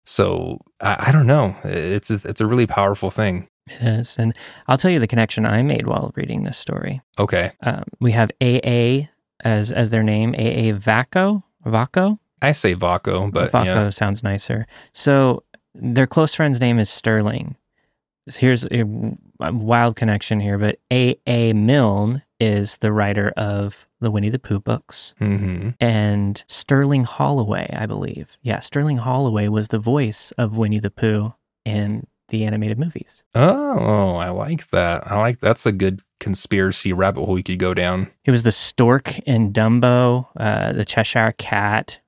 So I, I don't know. It's, it's a really powerful thing. It is. And I'll tell you the connection I made while reading this story. Okay. Um, we have A A as, as their name, A A Vaco, Vaco. I say Vaco, but Vaco yeah. sounds nicer. So their close friend's name is Sterling. Here's a wild connection here, but A A Milne is the writer of the Winnie the Pooh books. Mm-hmm. And Sterling Holloway, I believe. Yeah, Sterling Holloway was the voice of Winnie the Pooh in the animated movies. Oh, I like that. I like that's a good conspiracy rabbit hole you could go down. He was the stork in Dumbo, uh, the Cheshire Cat,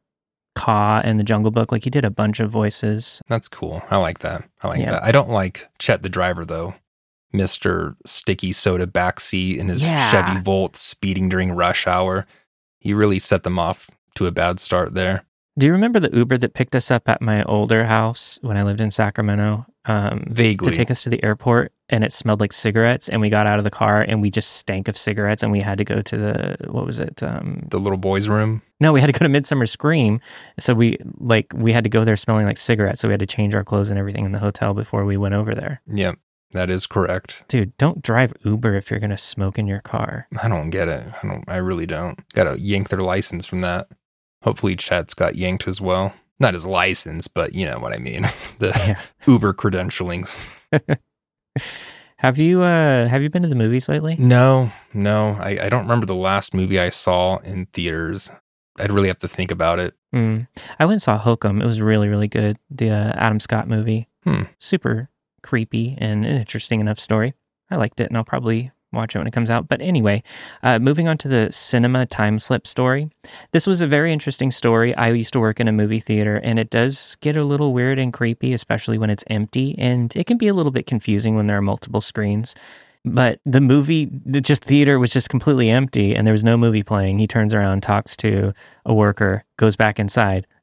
Kaa in the Jungle Book. Like he did a bunch of voices. That's cool. I like that. I like Yeah. that. I don't like Chet the driver though. Mister Sticky Soda backseat in his Yeah. Chevy Volt speeding during rush hour. He really set them off to a bad start there. Do you remember the Uber that picked us up at my older house when I lived in Sacramento? Um, Vaguely. To take us to the airport, and it smelled like cigarettes, and we got out of the car and we just stank of cigarettes, and we had to go to the, what was it? Um, The little boy's room? no, we had to go to Midsummer Scream. So we, like, we had to go there smelling like cigarettes. So we had to change our clothes and everything in the hotel before we went over there. Yep, that is correct. Dude, don't drive Uber if you're going to smoke in your car. I don't get it. I don't. I really don't. Got to yank their license from that. Hopefully Chet's got yanked as well. Not his license, but you know what I mean. The Yeah. Uber credentialings. Have you, uh, have you been to the movies lately? No, no. I, I don't remember the last movie I saw in theaters. I'd really have to think about it. Mm. I went and saw Hokum. It was really, really good. The uh, Adam Scott movie. Hmm. Super creepy and an interesting enough story. I liked it, and I'll probably watch it when it comes out. But anyway, uh, moving on to the cinema time slip story. This was a very interesting story. I used to work in a movie theater, and it does get a little weird and creepy, especially when it's empty, and it can be a little bit confusing when there are multiple screens. But the movie, the just theater was just completely empty, and there was no movie playing. He turns around, talks to a worker, goes back inside.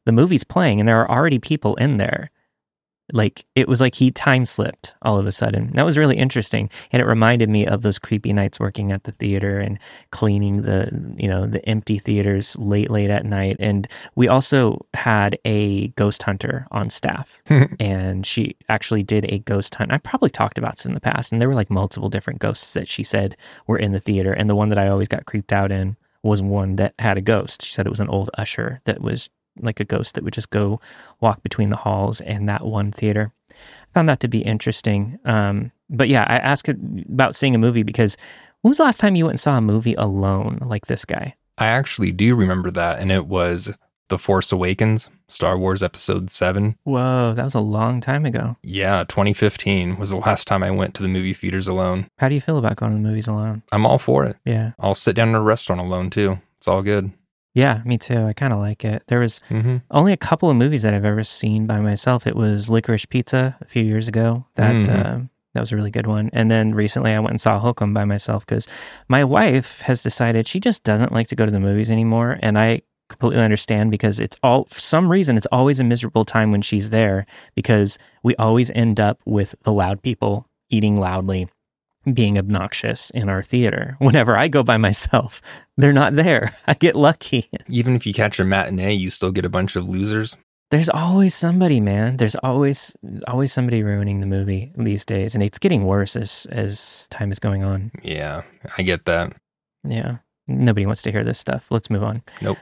the movie's playing and there are already people in there. Like, it was like he time slipped all of a sudden. That was really interesting. And it reminded me of those creepy nights working at the theater and cleaning the, you know, the empty theaters late, late at night. And we also had a ghost hunter on staff. And she actually did a ghost hunt. I probably talked about this in the past. And there were like multiple different ghosts that she said were in the theater. And the one that I always got creeped out in was one that had a ghost. She said it was an old usher that was like a ghost that would just go walk between the halls and that one theater. I found that to be interesting. Um, but yeah, I asked about seeing a movie because when was the last time you went and saw a movie alone like this guy? I actually do remember that, and it was The Force Awakens, Star Wars Episode seven. Whoa, that was a long time ago. Yeah, twenty fifteen was the last time I went to the movie theaters alone. How do you feel about going to the movies alone? I'm all for it. Yeah. I'll sit down in a restaurant alone too. It's all good. Yeah, me too. I kind of like it. There was mm-hmm. only a couple of movies that I've ever seen by myself. It was Licorice Pizza a few years ago. That mm-hmm. uh, that was a really good one. And then recently I went and saw Hook'em by myself because my wife has decided she just doesn't like to go to the movies anymore. And I completely understand because it's all, for some reason, it's always a miserable time when she's there because we always end up with the loud people eating loudly, being obnoxious in our theater. Whenever I go by myself, they're not there. I get lucky. Even if you catch a matinee, you still get a bunch of losers. There's always somebody, man. There's always always somebody ruining the movie these days, and it's getting worse as as time is going on. Yeah, I get that. Yeah. Nobody wants to hear this stuff. Let's move on. Nope.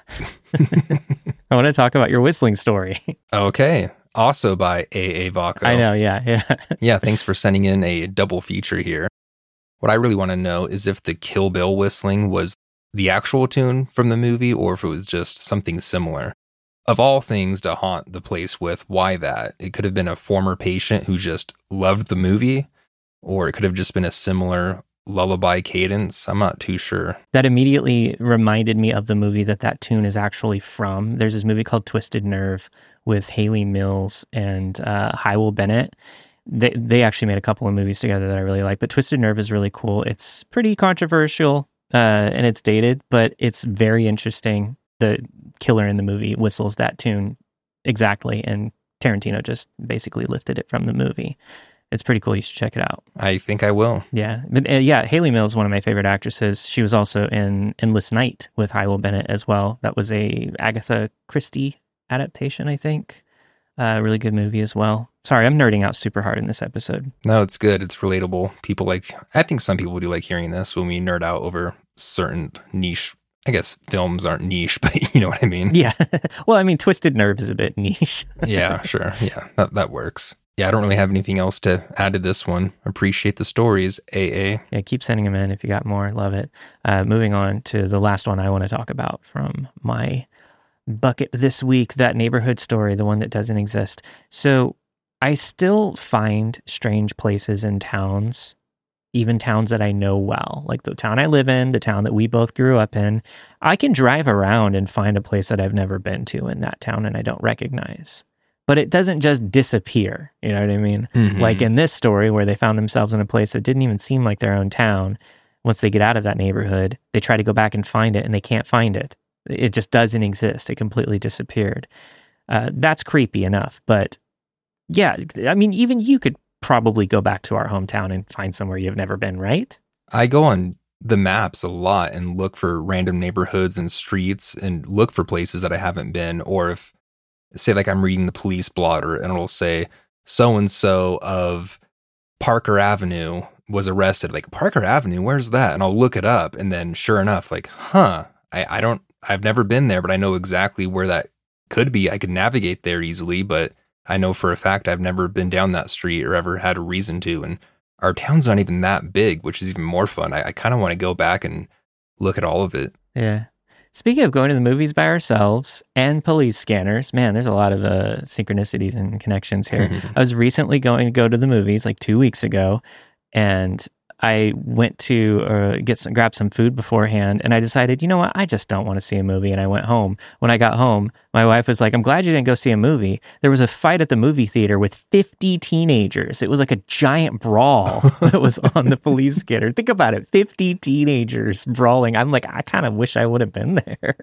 I want to talk about your whistling story. Okay. Also by A A. Vaco. I know, yeah, yeah. Yeah, thanks for sending in a double feature here. What I really want to know is if the Kill Bill whistling was the actual tune from the movie or if it was just something similar. Of all things to haunt the place with, why that? It could have been a former patient who just loved the movie, or it could have just been a similar lullaby cadence. I'm not too sure. That immediately reminded me of the movie that that tune is actually from. There's this movie called Twisted Nerve with Haley Mills and uh, Hywell Bennett. They they actually made a couple of movies together that I really like, but Twisted Nerve is really cool. It's pretty controversial uh, and it's dated, but it's very interesting. The killer in the movie whistles that tune exactly, and Tarantino just basically lifted it from the movie. It's pretty cool. You should check it out. I think I will. Yeah. But uh, yeah, Haley Mills is one of my favorite actresses. She was also in Endless Night with Hywell Bennett as well. That was a Agatha Christie adaptation, I think. Uh, really good movie as well. Sorry, I'm nerding out super hard in this episode. No, it's good. It's relatable. People like, I think some people do like hearing this when we nerd out over certain niche, I guess films aren't niche, but you know what I mean? Yeah. Well, I mean, Twisted Nerve is a bit niche. Yeah, sure. Yeah, that, that works. Yeah, I don't really have anything else to add to this one. Appreciate the stories, A A. Yeah, keep sending them in if you got more. Love it. Uh, moving on to the last one I want to talk about from my bucket this week, that neighborhood story, the one that doesn't exist. So I still find strange places in towns, even towns that I know well, like the town I live in, the town that we both grew up in. I can drive around and find a place that I've never been to in that town and I don't recognize. But it doesn't just disappear, you know what I mean? Mm-hmm. Like in this story where they found themselves in a place that didn't even seem like their own town. Once they get out of that neighborhood, they try to go back and find it and they can't find it. It just doesn't exist. It completely disappeared. Uh, that's creepy enough. But yeah, I mean, even you could probably go back to our hometown and find somewhere you've never been, right? I go on the maps a lot and look for random neighborhoods and streets and look for places that I haven't been. Or if, say, like I'm reading the police blotter and it'll say so-and-so of Parker Avenue was arrested. Like, Parker Avenue, where's that? And I'll look it up. And then sure enough, like, huh, I, I don't, I've never been there, but I know exactly where that could be. I could navigate there easily, but I know for a fact I've never been down that street or ever had a reason to. And our town's not even that big, which is even more fun. I, I kind of want to go back and look at all of it. Yeah. Speaking of going to the movies by ourselves and police scanners, man, there's a lot of uh, synchronicities and connections here. I was recently going to go to the movies like two weeks ago, and I went to uh, get some, grab some food beforehand, and I decided, you know what, I just don't want to see a movie, and I went home. When I got home, my wife was like, I'm glad you didn't go see a movie. There was a fight at the movie theater with fifty teenagers. It was like a giant brawl that was on the police scanner. Think about it, fifty teenagers brawling. I'm like, I kind of wish I would have been there.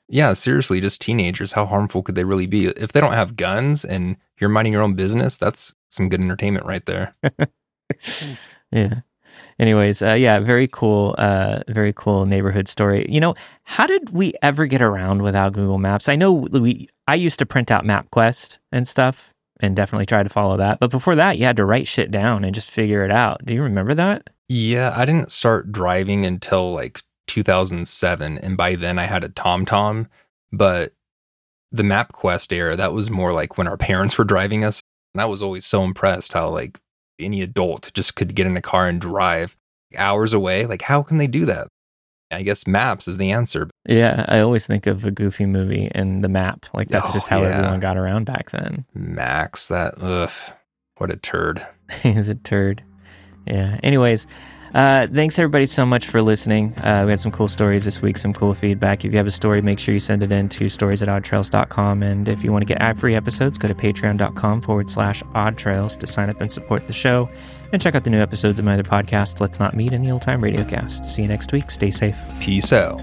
Yeah, seriously, just teenagers. How harmful could they really be? If they don't have guns and you're minding your own business, that's some good entertainment right there. Yeah. Anyways, uh, yeah, very cool, uh, very cool neighborhood story. You know, how did we ever get around without Google Maps? I know we, I used to print out MapQuest and stuff and definitely try to follow that. But before that, you had to write shit down and just figure it out. Do you remember that? Yeah, I didn't start driving until like two thousand seven. And by then I had a TomTom. But the MapQuest era, that was more like when our parents were driving us. And I was always so impressed how like any adult just could get in a car and drive hours away. Like, how can they do that? I guess maps is the answer. Yeah, I always think of a Goofy movie and the map. Like, that's Oh, just how yeah. everyone got around back then. Max, that, ugh, what a turd. He's a turd. Yeah. Anyways, uh, thanks everybody so much for listening. Uh, we had some cool stories this week, some cool feedback. If you have a story, make sure you send it in to stories at odd trails dot com. And if you want to get ad-free episodes, go to patreon.com forward slash odd trails to sign up and support the show. And check out the new episodes of my other podcast, Let's Not Meet and the Old Time Radiocast. See you next week. Stay safe. Peace out.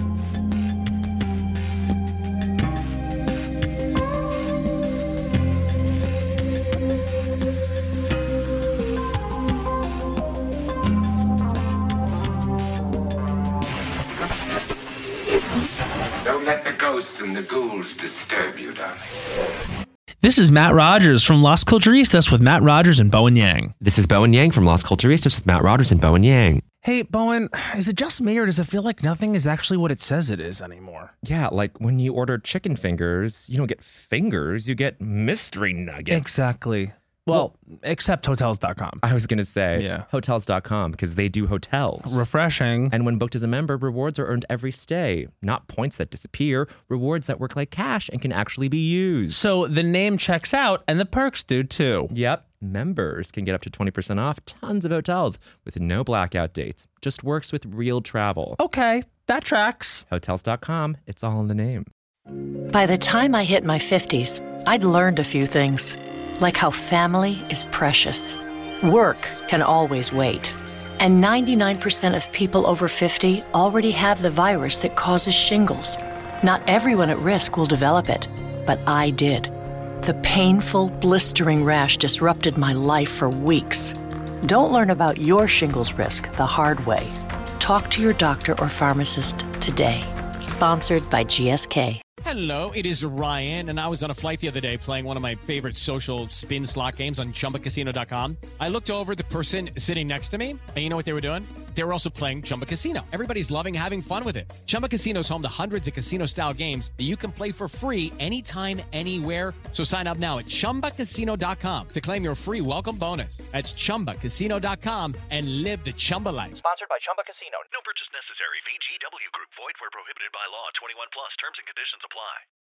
Don't let the ghosts and the ghouls disturb you, darling. This is Matt Rogers from Las Culturistas with Matt Rogers and Bowen Yang. This is Bowen Yang from Las Culturistas with Matt Rogers and Bowen Yang. Hey, Bowen, is it just me or does it feel like nothing is actually what it says it is anymore? Yeah, like when you order chicken fingers, you don't get fingers, you get mystery nuggets. Exactly. Well, except hotels dot com. I was going to say Yeah. hotels dot com because they do hotels. Refreshing. And when booked as a member, rewards are earned every stay. Not points that disappear, rewards that work like cash and can actually be used. So the name checks out and the perks do too. Yep. Members can get up to twenty percent off tons of hotels with no blackout dates. Just works with real travel. Okay, that tracks. hotels dot com, it's all in the name. By the time I hit my fifties, I'd learned a few things, like how family is precious. Work can always wait. And ninety-nine percent of people over fifty already have the virus that causes shingles. Not everyone at risk will develop it, but I did. The painful, blistering rash disrupted my life for weeks. Don't learn about your shingles risk the hard way. Talk to your doctor or pharmacist today. Sponsored by G S K. Hello, it is Ryan, and I was on a flight the other day playing one of my favorite social spin slot games on chumba casino dot com. I looked over at the person sitting next to me, and you know what they were doing? They were also playing Chumba Casino. Everybody's loving having fun with it. Chumba Casino is home to hundreds of casino-style games that you can play for free anytime, anywhere. So sign up now at chumba casino dot com to claim your free welcome bonus. That's chumba casino dot com and live the Chumba life. Sponsored by Chumba Casino. No purchase necessary. V G W Group. Void where prohibited by law. twenty-one plus. Terms and conditions apply.